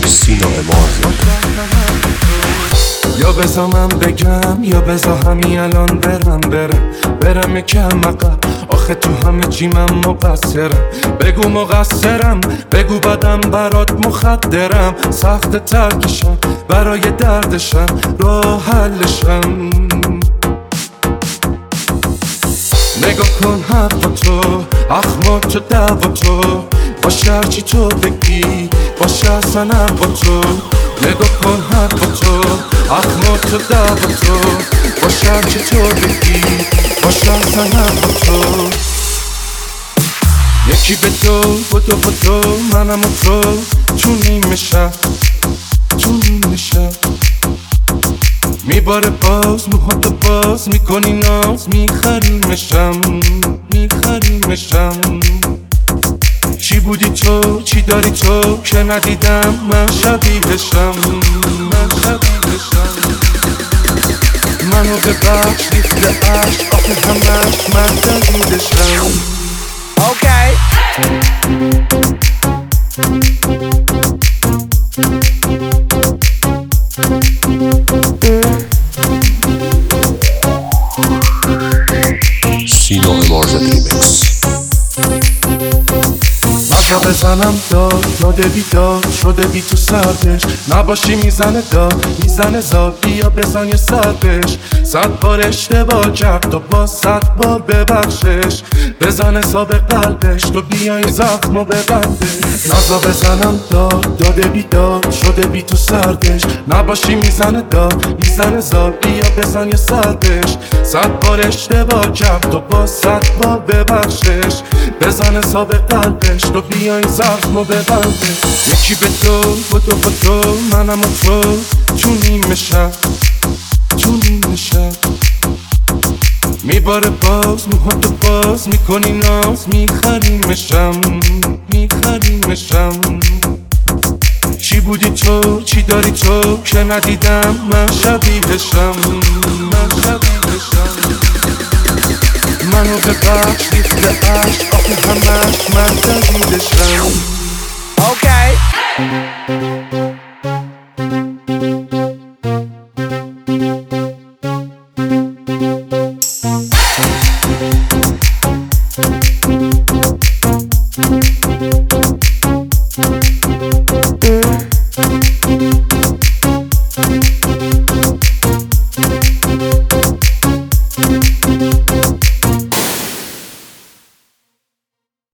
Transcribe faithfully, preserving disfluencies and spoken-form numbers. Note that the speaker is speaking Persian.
سینا امارزه. یا بزا من بگم یا بزا همین الان برم برم برم یکم عقب، آخه تو همه چی من مقصرم. بگو مقصرم، بگو بدم برات مخدرم. سخت ترکشم برای دردشم، راه حلشم. نگاه کن حرفا تو، اخمات تو دعوا تو، باشه هرچی تو بگی باشه اصلا با تو. نگاه کن حرفا تو، اخمات تو دعوا تو، باشه هرچی تو بگی باشه اصلا با تو. یکی به تو بدو بدو منم و تو، تو نیمه شب تو نیمه شب میباره باز موهاتو باز میکنی ناز، میخریمشم میخریمشم. چی بودی تو چی داری تو که ندیدم من شبیهشم من شبیهشم. منو ببخش ریخت عشق آخه همش من دلیلشم. Okay. سینا امارزه ریمیکس. مزا بزنم داد داده بیداد شده بی تو سردش، نباشی میزنه داد میزنه زاد، بیا بزن یه سر بش. صد بار اشتباه کرد تو با صد بار ببخشش، بزن حساب قلبش تو بیا این زخمو ببنده. مزا بزنم داد داده بیداد شده بی تو سردش، نباشی میزنه داد میزنه زاد، بیا بزن یه سر بش. صد بار اشتباه کرد تو با صد بار ببخشش، بزن حساب قلبش تو بیا این زخمو ببنده. یکی به تو بدو بدو منم و تو، تو نیمه شب تو نیمه شب میباره باز موهاتو باز میکنی ناز، میخریمشم میخریمشم. چی بودی تو چی داری تو که ندیدم من شبیهشم من شبیهشم. منو ببخش ریخت عشق آخه همش من دلیلشم. Okay.